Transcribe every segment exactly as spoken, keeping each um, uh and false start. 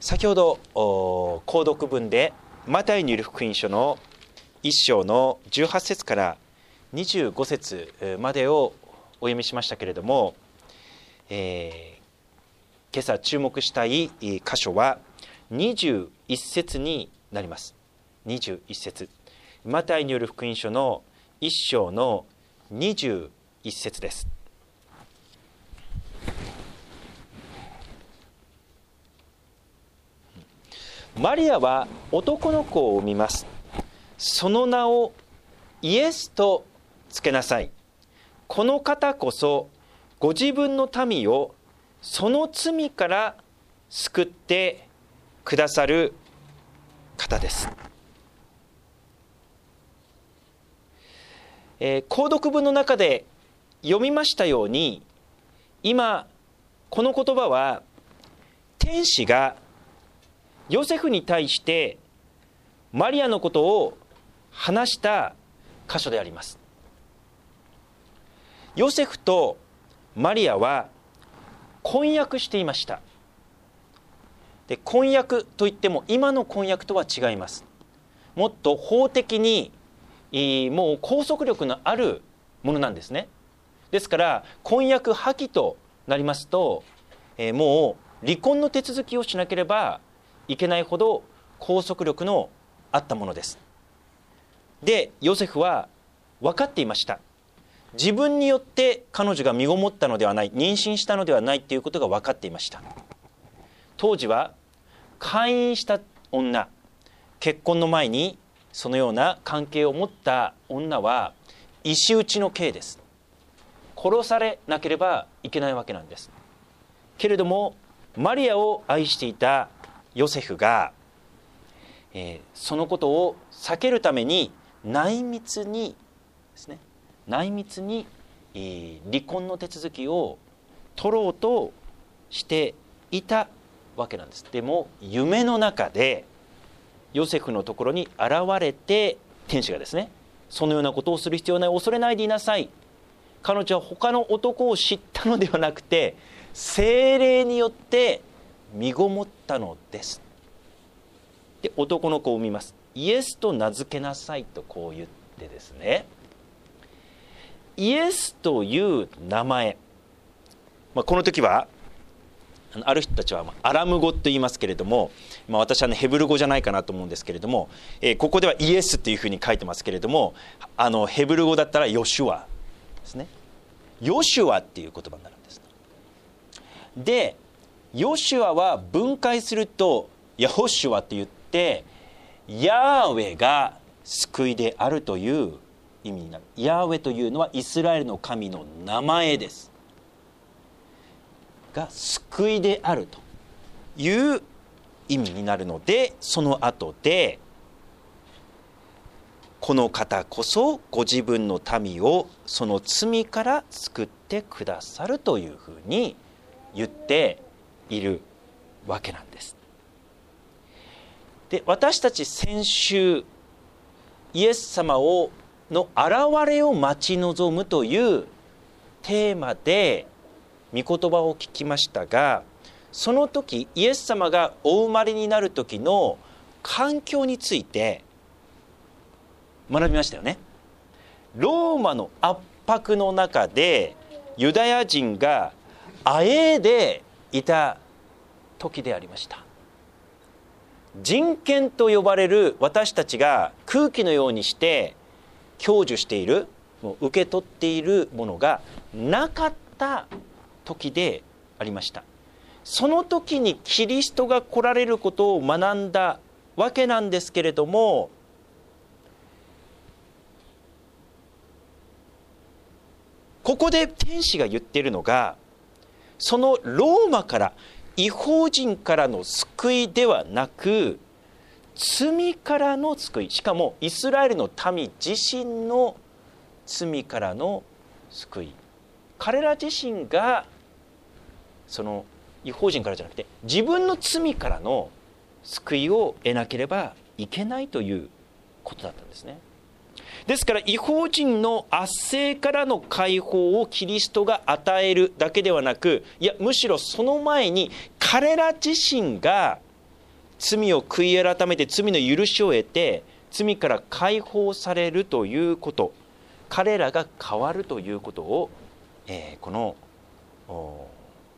先ほど購読文でマタイによる福音書のいっ章のじゅうはち節からにじゅうご節までをお読みしましたけれども、えー、今朝注目したい箇所はにじゅういち節になります。にじゅういち節、マタイによる福音書のいっ章のにじゅういち節です。マリアは男の子を産みます。その名をイエスとつけなさい。この方こそご自分の民をその罪から救ってくださる方です。えー、購読文の中で読みましたように、今この言葉は天使がヨセフに対してマリアのことを話した箇所であります。ヨセフとマリアは婚約していました。で、婚約といっても今の婚約とは違います。もっと法的にもう拘束力のあるものなんですね。ですから婚約破棄となりますと、えー、もう離婚の手続きをしなければいけないほど拘束力のあったものです。で、ヨセフは分かっていました。自分によって彼女が身ごもったのではない、妊娠したのではないということが分かっていました。当時は姦淫した女、結婚の前にそのような関係を持った女は石打ちの刑です。殺されなければいけないわけなんです。けれどもマリアを愛していたヨセフが、えー、そのことを避けるために内密にですね、内密に、えー、離婚の手続きを取ろうとしていたわけなんです。でも夢の中でヨセフのところに現れて、天使がですね、そのようなことをする必要ない、恐れないでいなさい。彼女は他の男を知ったのではなくて聖霊によって身ごもったのです。で、男の子を産みます。イエスと名付けなさいとこう言ってですね、イエスという名前、まあ、この時はある人たちはアラム語と言いますけれども、まあ、私は、ね、ヘブル語じゃないかなと思うんですけれども、えー、ここではイエスというふうに書いてますけれども、あのヘブル語だったらヨシュアですね。ヨシュアっていう言葉になるんです。で、ヨシュアは分解するとヤホシュアって言って、ヤーウェが救いであるという意味になる。ヤーウェというのはイスラエルの神の名前です。が救いであるという意味になるので、その後でこの方こそご自分の民をその罪から救ってくださるというふうに言っているわけなんです。で、私たち先週イエス様をの現れを待ち望むというテーマで御言葉を聞きましたが、その時イエス様がお生まれになる時の環境について学びましたよね。ローマの圧迫の中でユダヤ人があえいでいた時でありました。人権と呼ばれる私たちが空気のようにして享受している、受け取っているものがなかった時でありました。その時にキリストが来られることを学んだわけなんですけれども、ここで天使が言っているのが、そのローマから異邦人からの救いではなく、罪からの救い、しかもイスラエルの民自身の罪からの救い、彼ら自身がその異邦人からじゃなくて自分の罪からの救いを得なければいけないということだったんですね。ですから異邦人の圧政からの解放をキリストが与えるだけではなく、いやむしろその前に彼ら自身が罪を悔い改めて罪の許しを得て罪から解放されるということ、彼らが変わるということを、えー、この教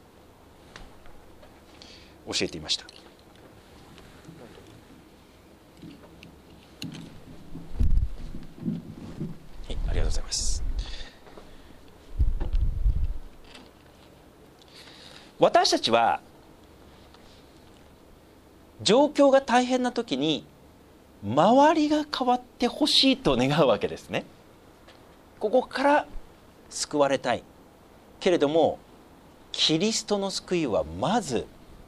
えていました。はい、ありがとうございます。私たちは状況が大変な時に周りが変わってほしいと願うわけですね。ここから救われたいけれども、キリストの救いはまず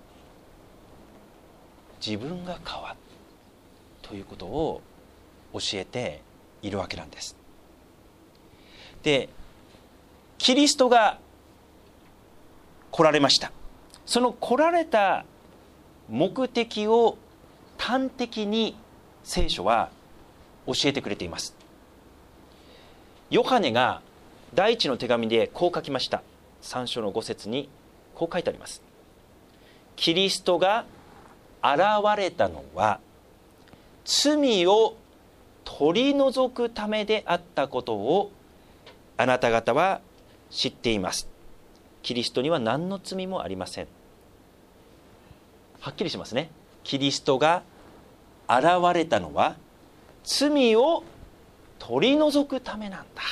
自分が変わるということを教えているわけなんです。で、キリストが来られました。その来られた目的を端的に聖書は教えてくれています。ヨハネが第一の手紙でこう書きました。さん章のご節にこう書いてあります。キリストが現れたのは罪を取り除くためであったことをあなた方は知っています。キリストには何の罪もありません。はっきりしますね。キリストが現れたのは罪を取り除くためなんだ。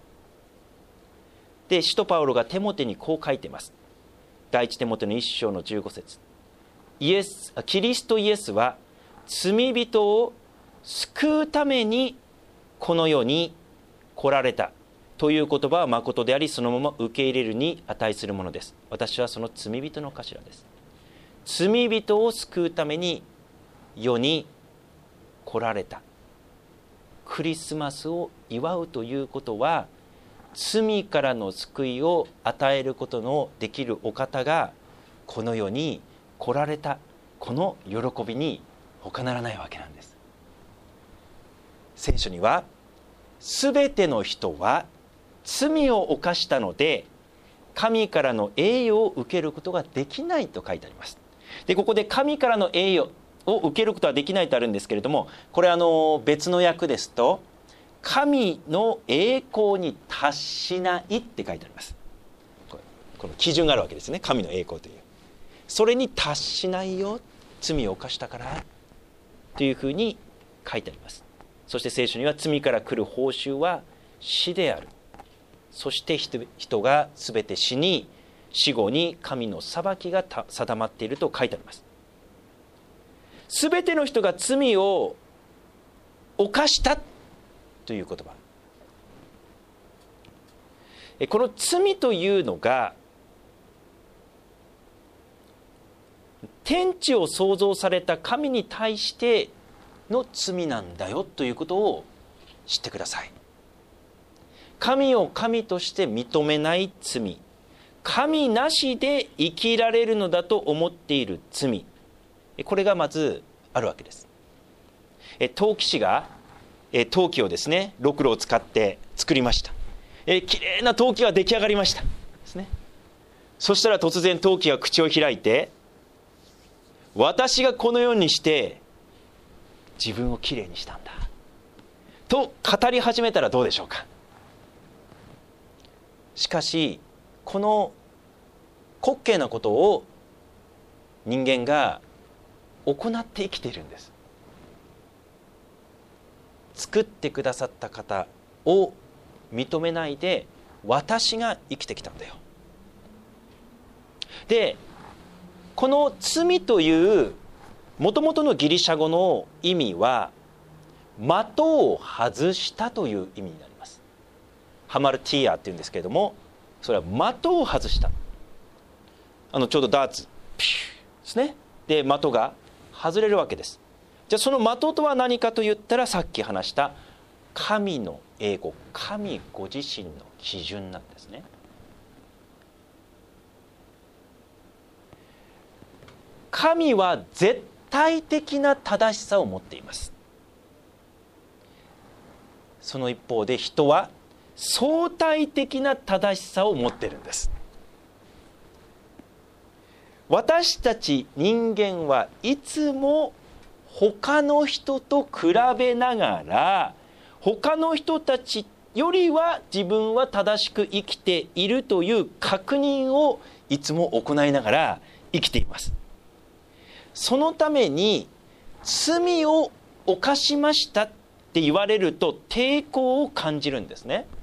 で、使徒パウロがテモテにこう書いています。第一テモテのいち章のじゅうご節。イエス、キリストイエスは罪人を救うためにこの世に来られたという言葉は誠であり、そのまま受け入れるに値するものです。私はその罪人の頭です。罪人を救うために世に来られた。クリスマスを祝うということは、罪からの救いを与えることのできるお方がこの世に来られた、この喜びに他ならないわけなんです。聖書には、すべての人は罪を犯したので神からの栄誉を受けることができないと書いてあります。で、ここで神からの栄誉を受けることはできないとあるんですけれども、これあの別の訳ですと、神の栄光に達しないって書いてあります。これこの基準があるわけですね。神の栄光という、それに達しないよ、罪を犯したからというふうに書いてあります。そして聖書には、罪から来る報酬は死である。そして人がすべて死に、死後に神の裁きが定まっていると書いてあります。すべての人が罪を犯したという言葉、この罪というのが天地を創造された神に対しての罪なんだよということを知ってください。神を神として認めない罪、神なしで生きられるのだと思っている罪、これがまずあるわけです。陶器師が陶器をですね、ろくろを使って作りました。えきれいな陶器が出来上がりましたですね。そしたら突然陶器が口を開いて、私がこのようにして自分をきれいにしたんだと語り始めたらどうでしょうか。しかしこの滑稽なことを人間が行って生きているんです。作ってくださった方を認めないで、私が生きてきたんだよ。で、この罪というもともとのギリシャ語の意味は、的を外したという意味になります。ハマルティアっていうんですけれども、それは的を外した。あのちょうどダーツピューですね。で、的が外れるわけです。じゃあその的とは何かと言ったら、さっき話した神の栄光、神ご自身の基準なんですね。神は絶対的な正しさを持っています。その一方で人は相対的な正しさを持っているんです。 私たち人間はいつも他の人と比べながら、他の人たちよりは自分は正しく生きているという確認をいつも行いながら生きています。そのために罪を犯しましたって言われると抵抗を感じるんですね。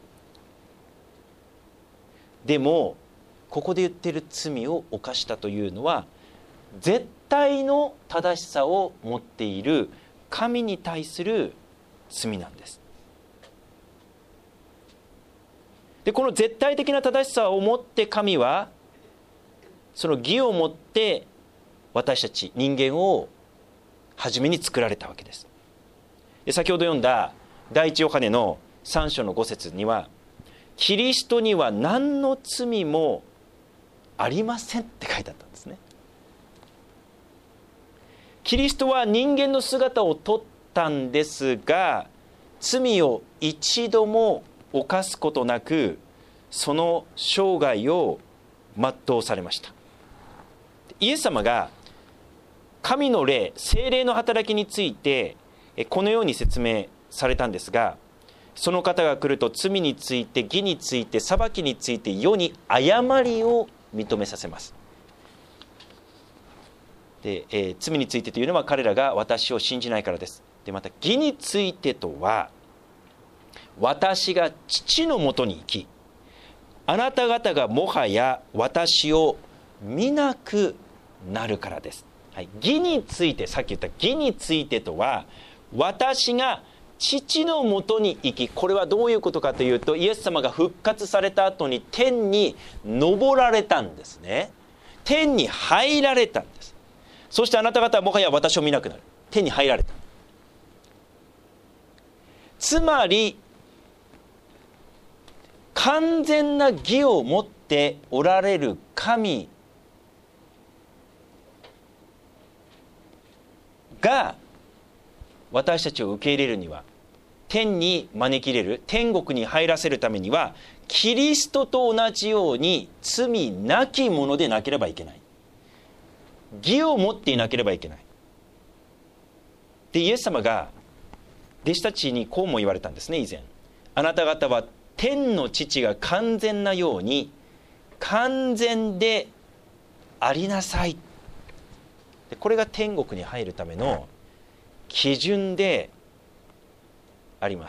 でもここで言っている罪を犯したというのは絶対の正しさを持っている神に対する罪なんです。でこの絶対的な正しさを持って神はその義を持って私たち人間を初めに作られたわけです。で先ほど読んだ第一ヨハネのさん章のご節にはキリストには何の罪もありませんって書いてあったんですね。キリストは人間の姿を取ったんですが、罪を一度も犯すことなくその生涯を全うされました。イエス様が神の霊、聖霊の働きについてこのように説明されたんですが、その方が来ると罪について義について裁きについて世に誤りを認めさせます。で、えー、罪についてというのは彼らが私を信じないからです。でまた義についてとは私が父のもとに行きあなた方がもはや私を見なくなるからです。はい、義について、さっき言った義についてとは私が父のもとに行き、これはどういうことかというとイエス様が復活された後に天に昇られたんですね。天に入られたんです。そしてあなた方はもはや私を見なくなる。天に入られた。つまり完全な義を持っておられる神が私たちを受け入れるには、天に招き入れる、天国に入らせるためにはキリストと同じように罪なきものでなければいけない。義を持っていなければいけない。でイエス様が弟子たちにこうも言われたんですね。以前あなた方は天の父が完全なように完全でありなさい。でこれが天国に入るための基準であります。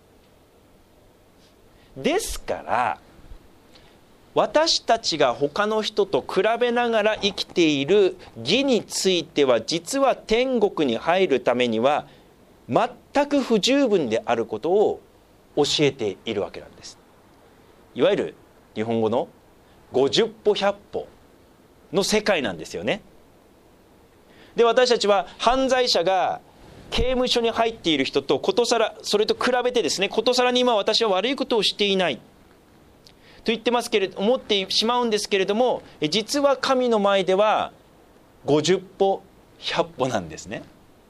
ですから私たちが他の人と比べながら生きている義については実は天国に入るためには全く不十分であることを教えているわけなんです。いわゆる日本語のごじゅっぽひゃっぽの世界なんですよね。で私たちは犯罪者が刑務所に入っている人とことさらそれと比べてですね、ことさらに今私は悪いことをしていないと言ってますけれど思ってしまうんですけれども、実は神の前ではごじゅっぽひゃっぽなんですね。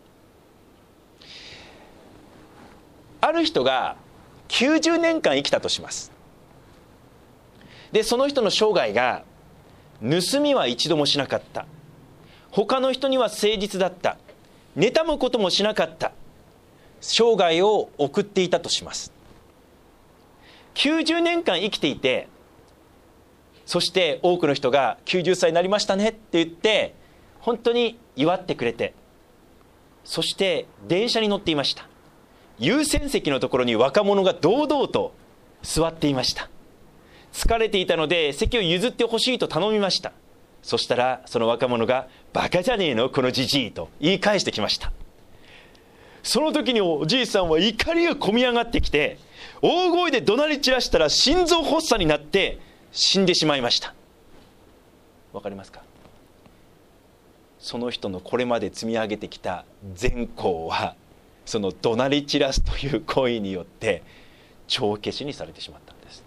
ある人がきゅうじゅうねんかん生きたとします。でその人の生涯が盗みは一度もしなかった、他の人には誠実だった、妬むこともしなかった生涯を送っていたとします。きゅうじゅうねんかん生きていて、そして多くの人がきゅうじゅっさいになりましたねって言って本当に祝ってくれて、そして電車に乗っていました。優先席のところに若者が堂々と座っていました。疲れていたので席を譲ってほしいと頼みました。そしたらその若者がバカじゃねえのこのじじいと言い返してきました。その時におじいさんは怒りがこみ上がってきて大声で怒鳴り散らしたら心臓発作になって死んでしまいました。わかりますか？その人のこれまで積み上げてきた善行はその怒鳴り散らすという行為によって帳消しにされてしまったんです。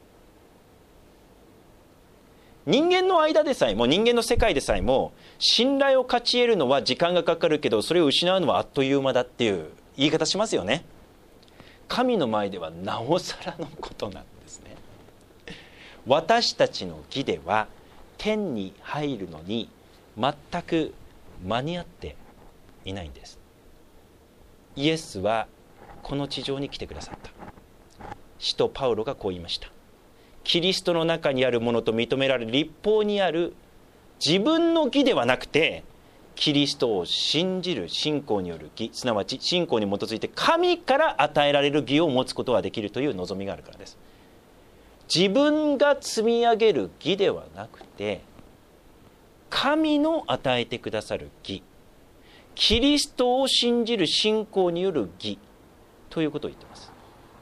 人間の間でさえも人間の世界でさえも信頼を勝ち得るのは時間がかかるけどそれを失うのはあっという間だっていう言い方しますよね。神の前ではなおさらのことなんですね。私たちの義では天に入るのに全く間に合っていないんです。イエスはこの地上に来てくださった。使徒パウロがこう言いました。キリストの中にあるものと認められる立法にある自分の義ではなくて、キリストを信じる信仰による義、すなわち信仰に基づいて神から与えられる義を持つことができるという望みがあるからです。自分が積み上げる義ではなくて、神の与えてくださる義、キリストを信じる信仰による義ということを言っています。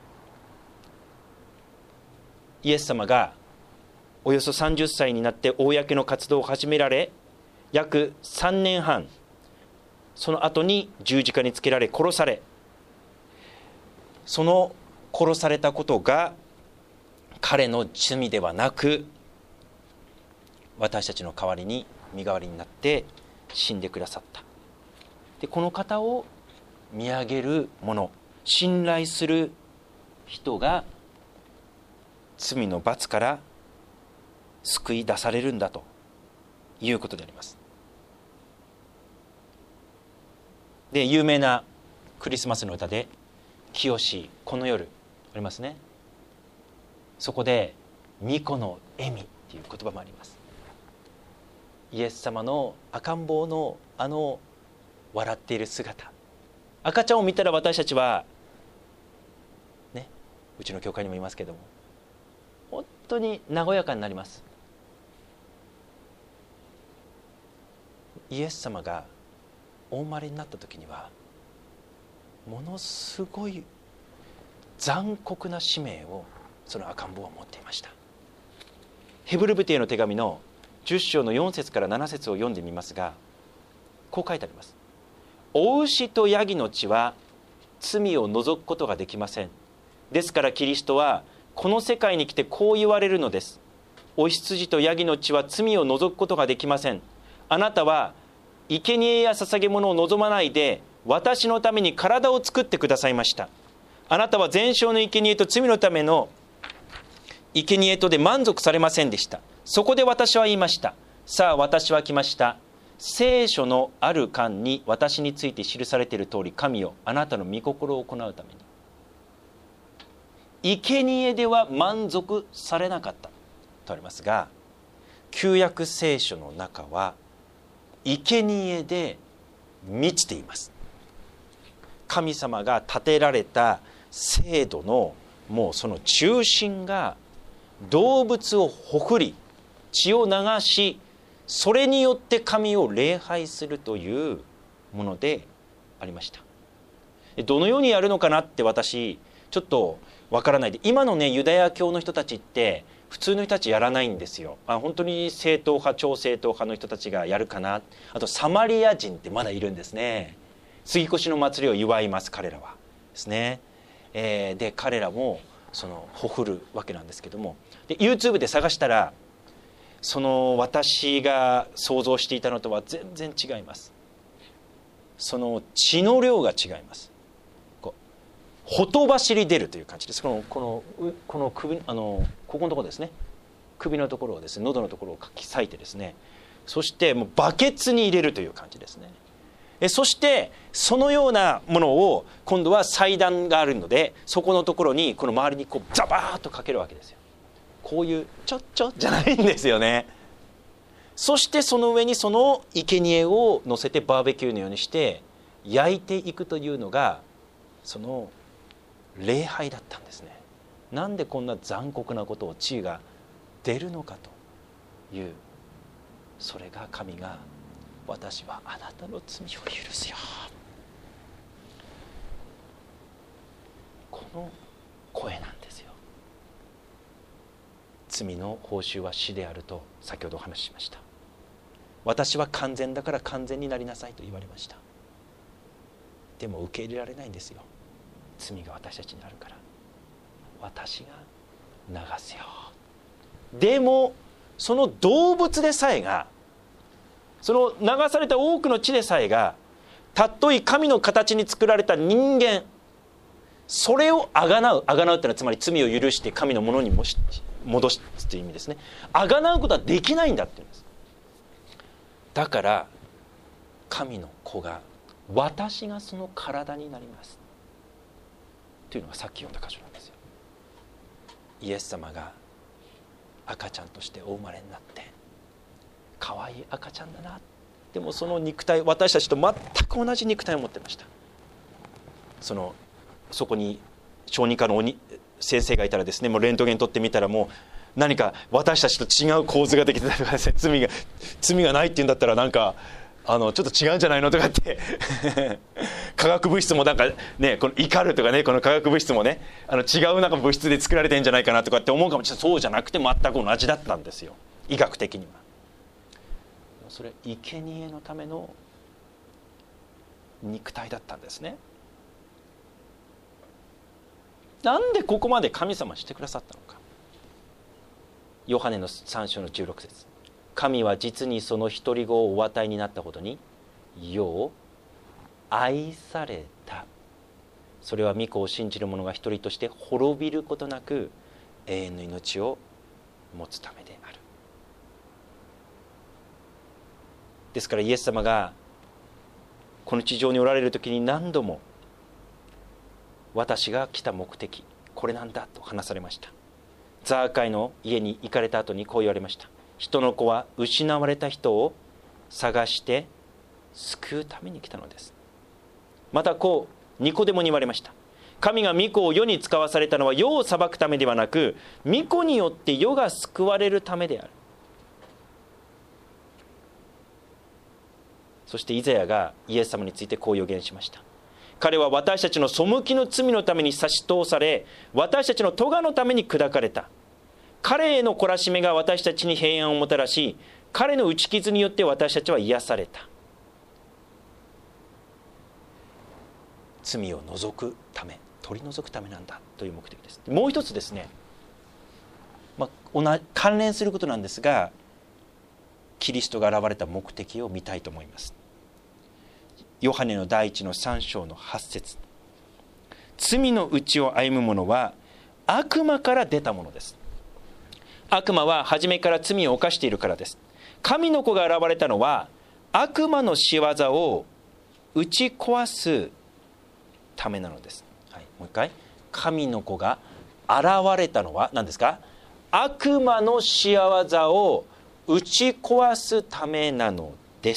イエス様がおよそさんじゅっさいになって公の活動を始められ、約さんねんはん、その後に十字架につけられ殺され、その殺されたことが彼の罪ではなく、私たちの代わりに身代わりになって死んでくださった。でこの方を見上げる者、信頼する人が罪の罰から救い出されるんだということであります。で有名なクリスマスの歌で「清しこの夜」ありますね。そこで「御子の笑み」っていう言葉もあります。イエス様の赤ん坊のあの笑っている姿、赤ちゃんを見たら私たちはね、うちの教会にもいますけども、本当に和やかになります。イエス様がお生まれになった時にはものすごい残酷な使命をその赤ん坊は持っていました。ヘブル人への手紙のじゅっ章のよん節からなな節を読んでみますが、こう書いてあります。お牛とヤギの血は罪を除くことができません。ですからキリストはこの世界に来てこう言われるのです。お羊とヤギの血は罪を除くことができません。あなたは生贄や捧げ物を望まないで私のために体を作ってくださいました。あなたは全焼の生贄と罪のための生贄とで満足されませんでした。そこで私は言いました。さあ私は来ました。聖書のある巻に私について記されている通り、神よあなたの御心を行うために。生贄では満足されなかったとありますが、旧約聖書の中は生贄で満ちています。神様が立てられた制度のもうその中心が動物をほふり血を流し、それによって神を礼拝するというものでありました。どのようにやるのかなって私ちょっとわからないで、今のねユダヤ教の人たちって普通の人たちやらないんですよ。あ本当に正統派超正統派の人たちがやるかな。あとサマリア人ってまだいるんですね。杉越の祭りを祝います彼らはですね。えー、で彼らもそのほふるわけなんですけども、で YouTube で探したらその私が想像していたのとは全然違います。その血の量が違います。こうほとばしり出るという感じです。このこのこの首あのここのところですね、首のところをですね、喉のところをかき裂いてですね、そしてもうバケツに入れるという感じですね。えそしてそのようなものを今度は祭壇があるので、そこのところにこの周りにこうザバーッとかけるわけですよ。こういうちょっちょじゃないんですよね。そしてその上にその生贄を乗せてバーベキューのようにして焼いていくというのがその礼拝だったんですね。なんでこんな残酷なことを血が出るのかという、それが神が私はあなたの罪を許すよ、この声なんですよ。罪の報酬は死であると先ほどお話ししました。私は完全だから完全になりなさいと言われました。でも受け入れられないんですよ。罪が私たちにあるから。私が流すよ。でもその動物でさえが、その流された多くの血でさえが、たっとい神の形に作られた人間、それをあがなう、あがなうってのはつまり罪を許して神のものにもし戻すという意味ですね。あがなうことはできないんだって言うんです。だから神の子が、私がその体になりますというのがさっき読んだ箇所なんですよ。イエス様が赤ちゃんとしてお生まれになって、可愛い赤ちゃんだな、でもその肉体、私たちと全く同じ肉体を持ってました。そのそこに小児科の鬼先生がいたらですね、もうレントゲン取ってみたら、もう何か私たちと違う構図ができてたりとかですね、罪が罪がないっていうんだったら、なんかあのちょっと違うんじゃないのとかって化学物質もなんかね、この怒るとかね、この化学物質もね、あの違うなんか物質で作られてんじゃないかなとかって思うかもしれない。そうじゃなくて全く同じだったんですよ、医学的には。それ生贄のための肉体だったんですね。なんでここまで神様してくださったのか。ヨハネのさん章のじゅうろく節、神は実にその独り子をお与えになったことによう愛された。それは御子を信じる者が一人として滅びることなく永遠の命を持つためである。ですからイエス様がこの地上におられる時に何度も、私が来た目的これなんだと話されました。ザーカイの家に行かれた後にこう言われました。人の子は失われた人を探して救うために来たのです。またこうニコデモに言われました。神が御子を世に使わされたのは世を裁くためではなく、御子によって世が救われるためである。そしてイザヤがイエス様についてこう予言しました。彼は私たちの背きの罪のために差し通され、私たちの咎のために砕かれた。彼への懲らしめが私たちに平安をもたらし、彼の打ち傷によって私たちは癒された。罪を除くため、取り除くためなんだという目的です。もう一つですね、まあ、関連することなんですが、キリストが現れた目的を見たいと思います。ヨハネの第一のさん章のはち節、罪の道を歩む者は悪魔から出たものです。悪魔は初めから罪を犯しているからです。神の子が現れたのは悪魔の仕業を打ち壊すためなのです、はい、もう一回、神の子が現れたのは何ですか。悪魔の仕業を打ち壊すためなのです。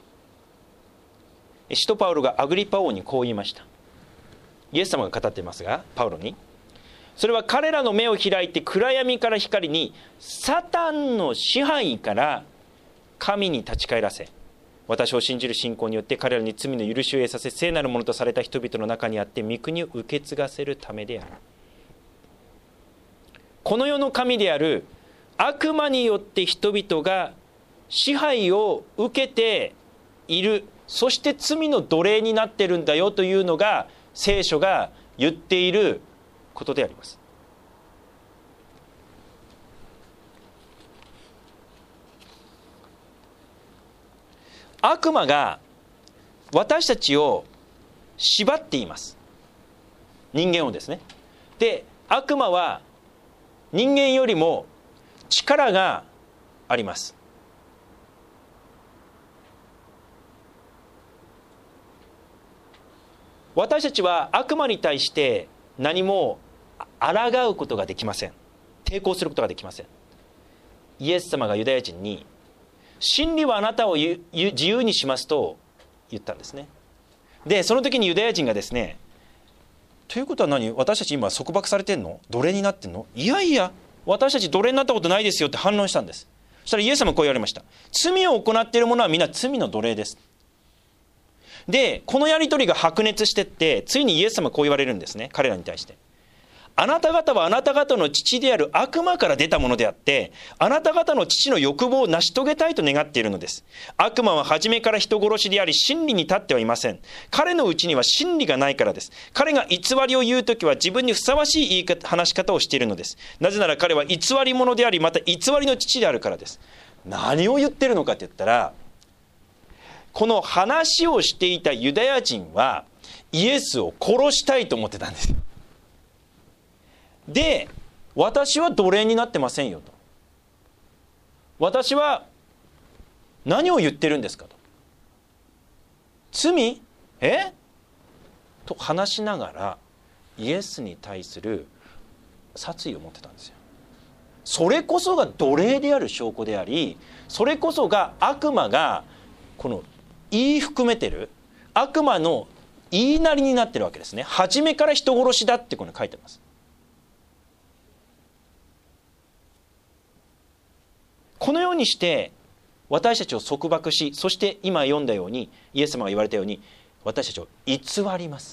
使徒パウロがアグリッパ王にこう言いました。イエス様が語っていますが、パウロに、それは彼らの目を開いて暗闇から光に、サタンの支配から神に立ち返らせ、私を信じる信仰によって彼らに罪の許しを得させ、聖なるものとされた人々の中にあって御国を受け継がせるためである。この世の神である悪魔によって人々が支配を受けている、そして罪の奴隷になっているんだよというのが聖書が言っていることであります。悪魔が私たちを縛っています。人間をですね。で、悪魔は人間よりも力があります。私たちは悪魔に対して何も抗うことができません。抵抗することができません。イエス様がユダヤ人に、真理はあなたを自由にしますと言ったんですね。で、その時にユダヤ人がですね、ということは何、私たち今束縛されてんの、奴隷になってんの、いやいや私たち奴隷になったことないですよって反論したんです。そしたらイエス様はこう言われました。罪を行っている者はみんな罪の奴隷です。で、このやり取りが白熱してって、ついにイエス様はこう言われるんですね、彼らに対して。あなた方はあなた方の父である悪魔から出たものであって、あなた方の父の欲望を成し遂げたいと願っているのです。悪魔は初めから人殺しであり、真理に立ってはいません。彼のうちには真理がないからです。彼が偽りを言うときは自分にふさわしい言い方、話し方をしているのです。なぜなら彼は偽り者であり、また偽りの父であるからです。何を言ってるのかって言ったら、この話をしていたユダヤ人はイエスを殺したいと思ってたんです。で、 私は奴隷になってませんよと。私は何を言ってるんですかと。罪？え？と話しながらイエスに対する殺意を持ってたんですよ。それこそが奴隷である証拠であり、それこそが悪魔がこの言い含めてる、悪魔の言いなりになってるわけですね。初めから人殺しだってこの書いてます。このようにして私たちを束縛し、そして今読んだようにイエス様が言われたように私たちを偽ります。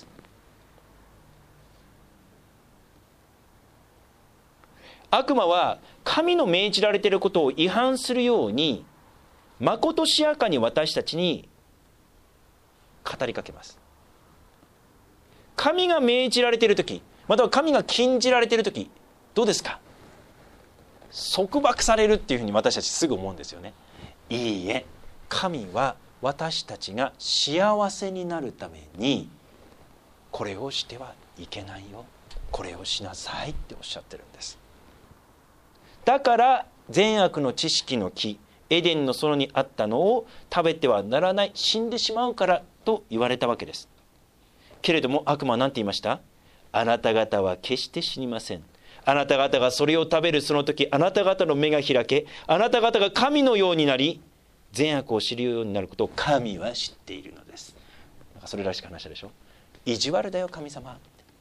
悪魔は神の命じられていることを違反するようにまことしやかに私たちに語りかけます。神が命じられているとき、または神が禁じられているとき、どうですか？束縛されるっていうふうに私たちすぐ思うんですよね。いいえ、神は私たちが幸せになるためにこれをしてはいけないよ、これをしなさいっておっしゃってるんです。だから善悪の知識の木、エデンの園にあったのを食べてはならない、死んでしまうからと言われたわけです。けれども悪魔は何て言いました？あなた方は決して死にません。あなた方がそれを食べるその時、あなた方の目が開け、あなた方が神のようになり、善悪を知るようになることを神は知っているのです。なんかそれらしく話したでしょ。意地悪だよ神様。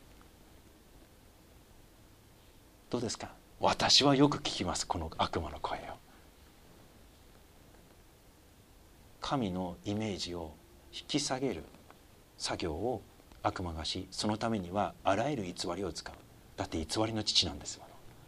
どうですか？私はよく聞きます、この悪魔の声を。神のイメージを引き下げる作業を悪魔がし、そのためにはあらゆる偽りを使う。だって偽りの父なんですもの。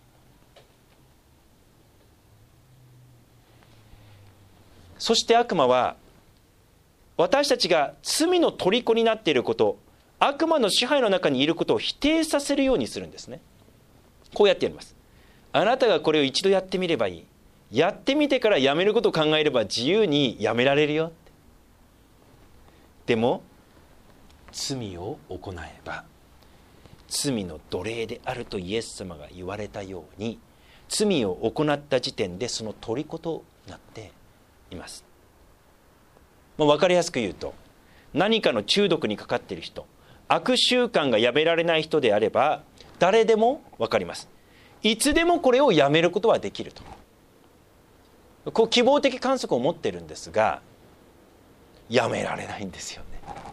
そして悪魔は私たちが罪の虜になっていること、悪魔の支配の中にいることを否定させるようにするんですね。こうやってやります。あなたがこれを一度やってみればいい。やってみてからやめることを考えれば自由にやめられるよ。でも罪を行えば罪の奴隷であるとイエス様が言われたように、罪を行った時点でその虜となっています。まあ、分かりやすく言うと、何かの中毒にかかっている人、悪習慣がやめられない人であれば誰でも分かります。いつでもこれをやめることはできると、こう希望的観測を持ってるんですが、やめられないんですよね。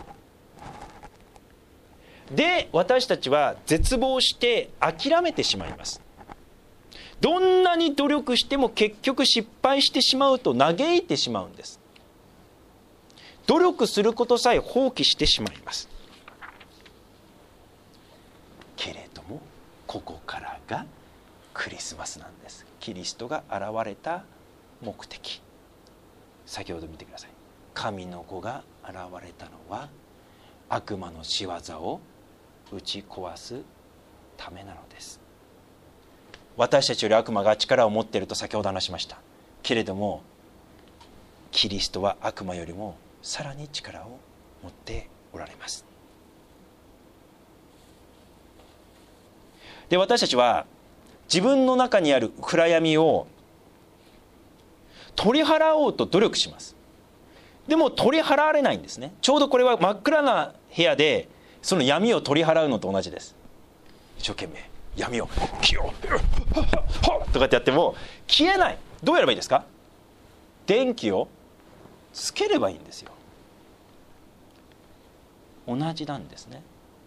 で、私たちは絶望して諦めてしまいます。どんなに努力しても結局失敗してしまうと嘆いてしまうんです。努力することさえ放棄してしまいます。けれどもここからがクリスマスなんです。キリストが現れた目的、先ほど見てください。神の子が現れたのは悪魔の仕業を打ち壊すためなのです。私たちより悪魔が力を持っていると先ほど話しました。けれどもキリストは悪魔よりもさらに力を持っておられます。で、私たちは自分の中にある暗闇を取り払おうと努力します。でも取り払われないんですね。ちょうどこれは真っ暗な部屋でその闇を取り払うのと同じです。一生懸命闇を消ようとかってやっても消えない。どうやればいいですか？電気をつければいいんですよ。同じなんですね。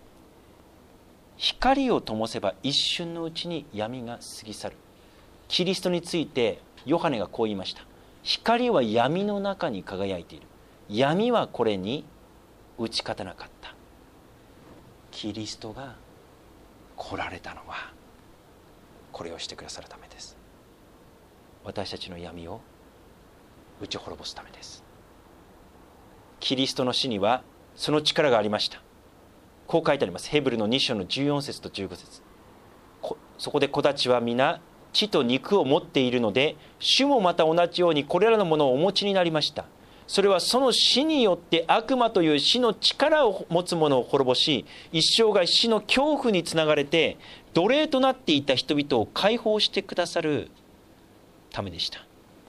光を灯せば一瞬のうちに闇が過ぎ去る。キリストについてヨハネがこう言いました。光は闇の中に輝いている。闇はこれに打ち勝たなかった。キリストが来られたのはこれをしてくださるためです。私たちの闇を打ち滅ぼすためです。キリストの死にはその力がありました。こう書いてあります。ヘブルのに章のじゅうよん節とじゅうご節。そこで子たちは皆血と肉を持っているので、主もまた同じようにこれらのものをお持ちになりました。それはその死によって悪魔という死の力を持つ者を滅ぼし、一生涯死の恐怖につながれて奴隷となっていた人々を解放してくださるためでした。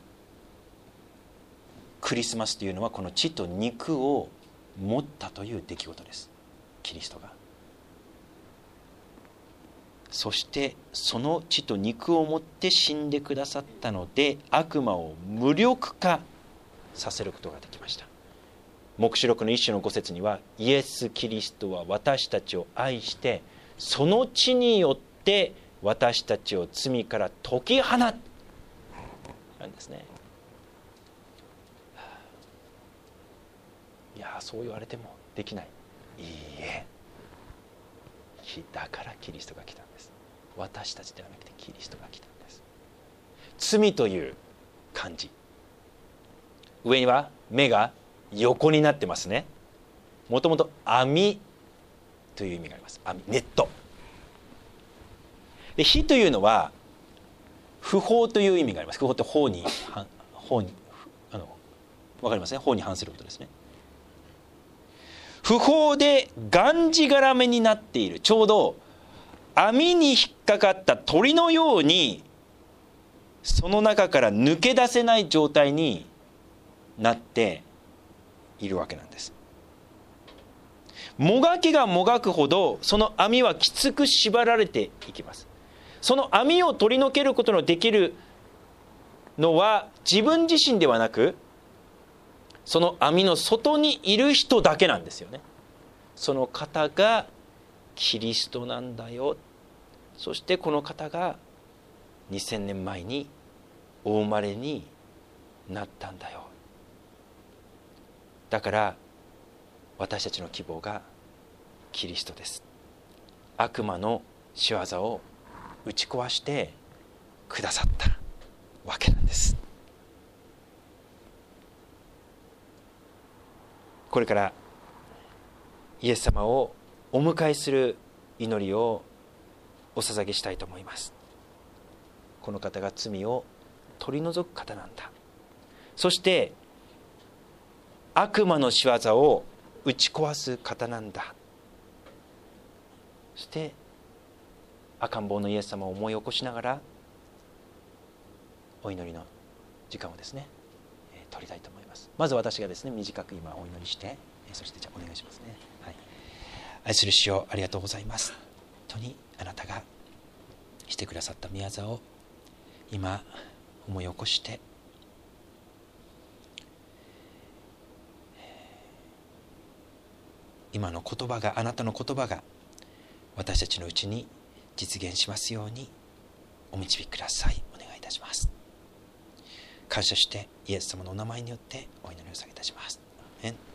クリスマスというのはこの血と肉を持ったという出来事です。キリストが。そしてその血と肉を持って死んでくださったので、悪魔を無力化させることができました。黙示録の一種の五節には、イエス・キリストは私たちを愛してその血によって私たちを罪から解き放ったなんですね。いやそう言われてもできない。いいえ、だからキリストが来たんです。私たちではなくてキリストが来たんです。罪という漢字、上には目が横になってますね。もともと網という意味があります。網、ネットで、火というのは不法という意味があります。不法って法に法にあの分かりますね。法に反することですね。不法でがんじがらめになっている、ちょうど網に引っかかった鳥のようにその中から抜け出せない状態になっているわけなんです。もがけがもがくほどその網はきつく縛られていきます。その網を取り除けることのできるのは自分自身ではなく、その網の外にいる人だけなんですよね。その方がキリストなんだよ。そしてこの方がにせんねんまえにお生まれになったんだよ。だから私たちの希望がキリストです。悪魔の仕業を打ち壊してくださったわけなんです。これからイエス様をお迎えする祈りをお捧げしたいと思います。この方が罪を取り除く方なんだ。そして悪魔の仕業を打ち壊す方なんだ。そして赤ん坊のイエス様を思い起こしながらお祈りの時間をですね取りたいと思います。まず私がですね短く今お祈りして、そしてじゃあお願いしますね。はい、愛する主よ、ありがとうございます。本当にあなたがしてくださった宮沢を今思い起こして、今の言葉が、あなたの言葉が私たちのうちに実現しますようにお導きください。お願いいたします。感謝してイエス様のお名前によってお祈りを下げいたします。アーメン。